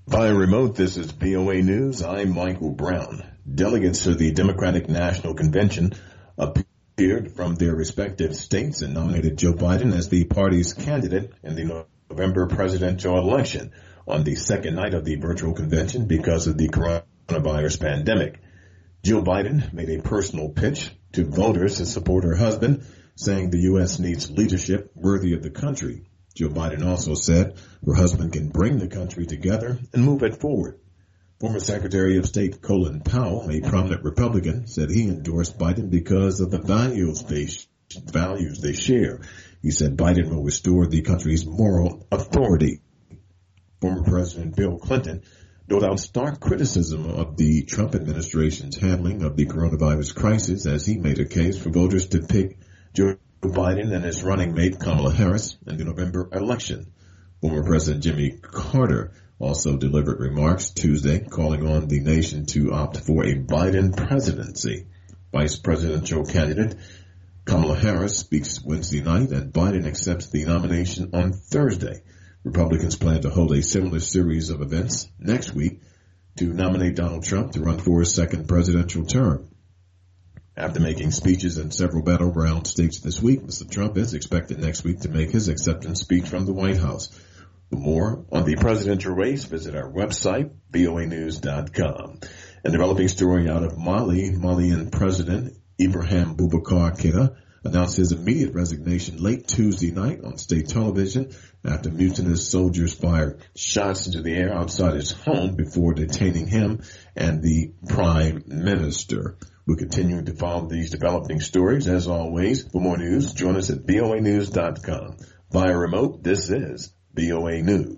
Via remote, this is VOA News. I'm Michael Brown. Delegates to the Democratic National Convention appeared from their respective states and nominated Joe Biden as the party's candidate in the November presidential election on the second night of the virtual convention because of the coronavirus pandemic. Jill Biden made a personal pitch to voters to support her husband, saying the U.S. needs leadership worthy of the country. Joe Biden also said her husband can bring the country together and move it forward. Former Secretary of State Colin Powell, a prominent Republican, said he endorsed Biden because of the values they share. He said Biden will restore the country's moral authority. Former President Bill Clinton doled out stark criticism of the Trump administration's handling of the coronavirus crisis as he made a case for voters to pick Joe Biden and his running mate Kamala Harris in the November election. Former President Jimmy Carter also delivered remarks Tuesday calling on the nation to opt for a Biden presidency. Vice presidential candidate Kamala Harris speaks Wednesday night and Biden accepts the nomination on Thursday. Republicans plan to hold a similar series of events next week to nominate Donald Trump to run for his second presidential term. After making speeches in several battleground states this week, Mr. Trump is expected next week to make his acceptance speech from the White House. For more on the presidential race, visit our website, voanews.com. A developing story out of Mali, Malian President Ibrahim Boubacar Keïta announced his immediate resignation late Tuesday night on state television after mutinous soldiers fired shots into the air outside his home before detaining him and the prime minister. We're continuing to follow these developing stories. As always, for more news, join us at voanews.com. Via remote, this is VOA News.